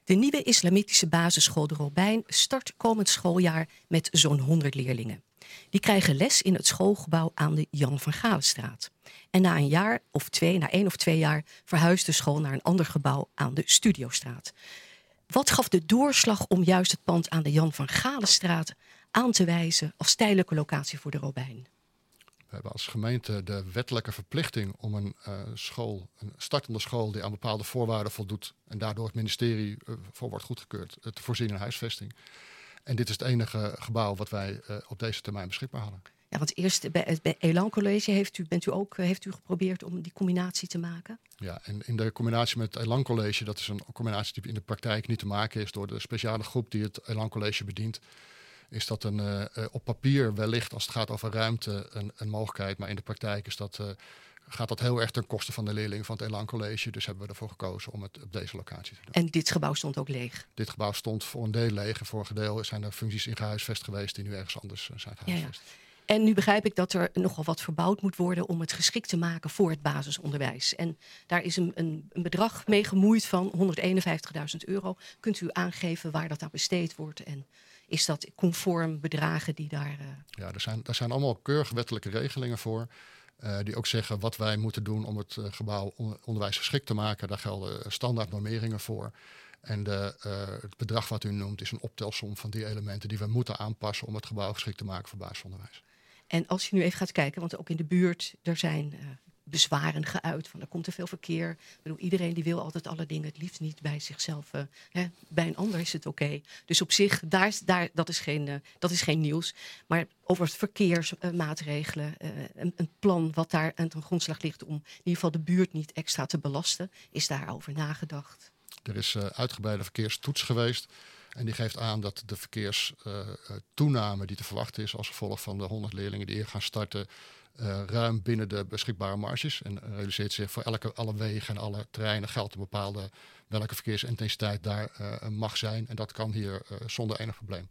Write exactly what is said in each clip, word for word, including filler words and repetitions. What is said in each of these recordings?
De nieuwe islamitische basisschool De Robijn start komend schooljaar met zo'n honderd leerlingen. Die krijgen les in het schoolgebouw aan de Jan van Galenstraat. En na een jaar of twee, na één of twee jaar, verhuist de school naar een ander gebouw aan de Studiostraat. Wat gaf de doorslag om juist het pand aan de Jan van Galenstraat aan te wijzen als tijdelijke locatie voor De Robijn? We hebben als gemeente de wettelijke verplichting om een uh, school, een startende school die aan bepaalde voorwaarden voldoet en daardoor het ministerie uh, voor wordt goedgekeurd, uh, te voorzien in huisvesting. En dit is het enige gebouw wat wij uh, op deze termijn beschikbaar hadden. Ja, want eerst bij het bij Elan College heeft u, bent u ook, heeft u geprobeerd om die combinatie te maken? Ja, en in de combinatie met het Elan College, dat is een combinatie die in de praktijk niet te maken is door de speciale groep die het Elan College bedient, is dat een, uh, op papier wellicht, als het gaat over ruimte, een, een mogelijkheid. Maar in de praktijk is dat, uh, gaat dat heel erg ten koste van de leerlingen van het Elan College. Dus hebben we ervoor gekozen om het op deze locatie te doen. En dit gebouw stond ook leeg? Dit gebouw stond voor een deel leeg. En voor een deel zijn er functies in gehuisvest geweest die nu ergens anders uh, zijn gehuisvest. Ja, ja. En nu begrijp ik dat er nogal wat verbouwd moet worden om het geschikt te maken voor het basisonderwijs. En daar is een, een, een bedrag mee gemoeid van honderdeenenvijftigduizend euro. Kunt u aangeven waar dat aan besteed wordt en is dat conform bedragen die daar... Uh... Ja, er zijn, er zijn allemaal keurig wettelijke regelingen voor. Uh, die ook zeggen wat wij moeten doen om het uh, gebouw on- onderwijs geschikt te maken. Daar gelden standaard normeringen voor. En de, uh, het bedrag wat u noemt is een optelsom van die elementen die we moeten aanpassen om het gebouw geschikt te maken voor basisonderwijs. En als je nu even gaat kijken, want ook in de buurt, er zijn uh, bezwaren geuit van er komt te veel verkeer. Ik bedoel, iedereen die wil altijd alle dingen het liefst niet bij zichzelf. Uh, hè, bij een ander is het oké. Okay. Dus op zich, daar, daar, dat, is geen, uh, dat is geen nieuws. Maar over het verkeersmaatregelen, uh, een, een plan wat daar aan ten grondslag ligt om in ieder geval de buurt niet extra te belasten, is daarover nagedacht? Er is uh, uitgebreide verkeerstoets geweest. En die geeft aan dat de verkeerstoename uh, die te verwachten is als gevolg van de honderd leerlingen die hier gaan starten, uh, ruim binnen de beschikbare marges. En uh, realiseert zich voor elke, alle wegen en alle terreinen geldt een bepaalde welke verkeersintensiteit daar uh, mag zijn. En dat kan hier uh, zonder enig probleem.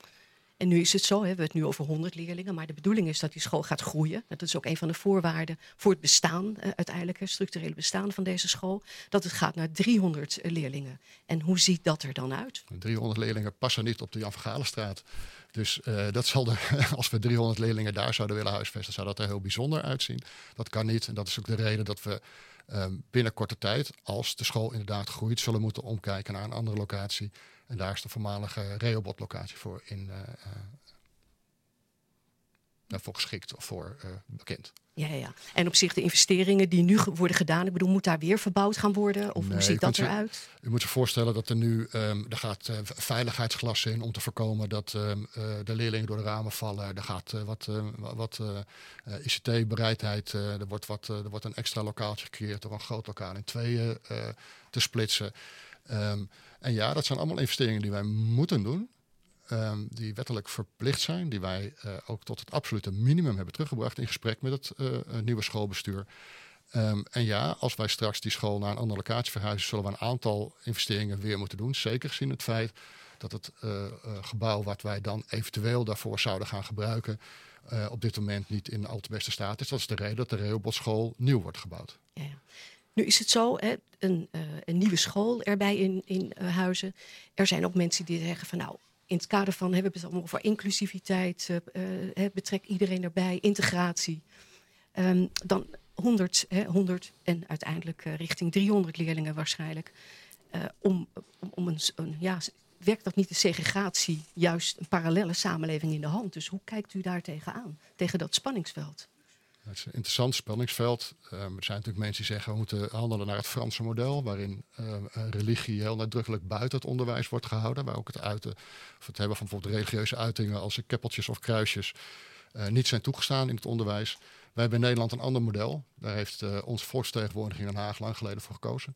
En nu is het zo, hè, we hebben het nu over honderd leerlingen, maar de bedoeling is dat die school gaat groeien. Dat is ook een van de voorwaarden voor het bestaan, uh, uiteindelijk het structurele bestaan van deze school. Dat het gaat naar driehonderd leerlingen. En hoe ziet dat er dan uit? driehonderd leerlingen passen niet op de Jan van Galenstraat. Dus uh, dat zal er, als we driehonderd leerlingen daar zouden willen huisvesten, zou dat er heel bijzonder uitzien. Dat kan niet en dat is ook de reden dat we uh, binnen korte tijd, als de school inderdaad groeit, zullen moeten omkijken naar een andere locatie. En daar is de voormalige Rehoboth-locatie voor, in, uh, uh, voor geschikt of voor uh, bekend. Ja, ja, en op zich de investeringen die nu worden gedaan, ik bedoel, moet daar weer verbouwd gaan worden? Of nee, hoe ziet dat je, eruit? U moet zich voorstellen dat er nu, um, er gaat uh, veiligheidsglas in om te voorkomen dat um, uh, de leerlingen door de ramen vallen. Er gaat uh, wat, uh, wat uh, uh, I C T-bereidheid, uh, er, wordt wat, uh, er wordt een extra lokaaltje gecreëerd door een groot lokaal in tweeën uh, te splitsen. Um, en ja, dat zijn allemaal investeringen die wij moeten doen. Um, die wettelijk verplicht zijn, die wij uh, ook tot het absolute minimum hebben teruggebracht in gesprek met het uh, nieuwe schoolbestuur. Um, en ja, als wij straks die school naar een andere locatie verhuizen, zullen we een aantal investeringen weer moeten doen. Zeker gezien het feit dat het uh, uh, gebouw wat wij dan eventueel daarvoor zouden gaan gebruiken, uh, op dit moment niet in al te beste staat is. Dat is de reden dat de Rehoboth school nieuw wordt gebouwd. Ja, ja. Nu is het zo, hè, een, uh, een nieuwe school erbij in, in uh, Huizen. Er zijn ook mensen die zeggen van nou, in het kader van, hebben we het allemaal over inclusiviteit, uh, uh, betrek iedereen erbij, integratie. Um, dan honderd, hè, honderd en uiteindelijk uh, richting driehonderd leerlingen waarschijnlijk. Uh, om, om, om een, een, ja, werkt dat niet de segregatie, juist een parallele samenleving in de hand? Dus hoe kijkt u daar tegenaan, tegen dat spanningsveld? Het is een interessant spanningsveld. Uh, er zijn natuurlijk mensen die zeggen we moeten handelen naar het Franse model, waarin uh, religie heel nadrukkelijk buiten het onderwijs wordt gehouden, waar ook het uiten of het hebben van bijvoorbeeld religieuze uitingen als keppeltjes of kruisjes uh, niet zijn toegestaan in het onderwijs. Wij hebben in Nederland een ander model. Daar heeft uh, onze volksvertegenwoordiging in Den Haag lang geleden voor gekozen.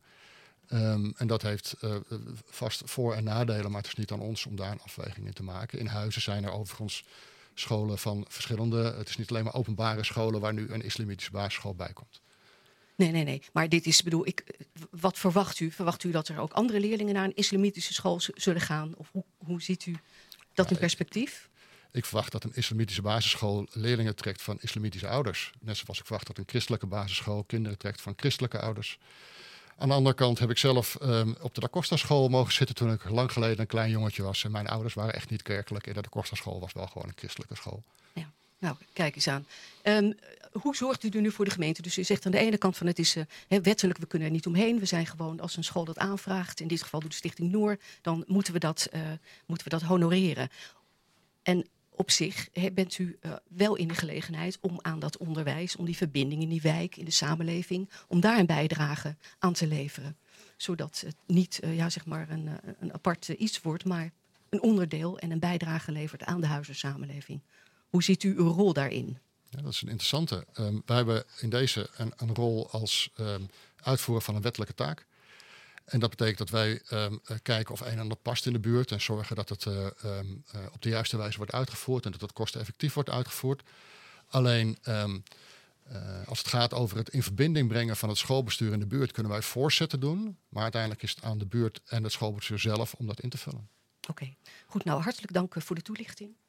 Um, en dat heeft uh, vast voor- en nadelen, maar het is niet aan ons om daar een afweging in te maken. In Huizen zijn er overigens scholen van verschillende. Het is niet alleen maar openbare scholen waar nu een islamitische basisschool bij komt. Nee, nee, nee. Maar dit is, bedoel ik, wat verwacht u? Verwacht u dat er ook andere leerlingen naar een islamitische school z- zullen gaan? Of hoe, hoe ziet u dat in perspectief? Ik, ik verwacht dat een islamitische basisschool leerlingen trekt van islamitische ouders. Net zoals ik verwacht dat een christelijke basisschool kinderen trekt van christelijke ouders. Aan de andere kant heb ik zelf um, op de Da Costa school mogen zitten toen ik lang geleden een klein jongetje was. En mijn ouders waren echt niet kerkelijk. En de Da Costa school was wel gewoon een christelijke school. Ja. Nou, kijk eens aan. Um, hoe zorgt u er nu voor de gemeente? Dus u zegt aan de ene kant van het is uh, he, wettelijk, we kunnen er niet omheen. We zijn gewoon, als een school dat aanvraagt, in dit geval doet de Stichting Noor, dan moeten we dat, uh, moeten we dat honoreren. En op zich he, bent u uh, wel in de gelegenheid om aan dat onderwijs, om die verbinding in die wijk, in de samenleving, om daar een bijdrage aan te leveren. Zodat het niet uh, ja, zeg maar een, een apart uh, iets wordt, maar een onderdeel en een bijdrage levert aan de huizensamenleving. Hoe ziet u uw rol daarin? Ja, dat is een interessante. Um, wij hebben in deze een, een rol als um, uitvoerder van een wettelijke taak. En dat betekent dat wij um, uh, kijken of een en ander past in de buurt en zorgen dat het uh, um, uh, op de juiste wijze wordt uitgevoerd en dat het kosteneffectief wordt uitgevoerd. Alleen um, uh, als het gaat over het in verbinding brengen van het schoolbestuur in de buurt, kunnen wij voorzetten doen. Maar uiteindelijk is het aan de buurt en het schoolbestuur zelf om dat in te vullen. Oké, okay. Goed. Nou, hartelijk dank voor de toelichting.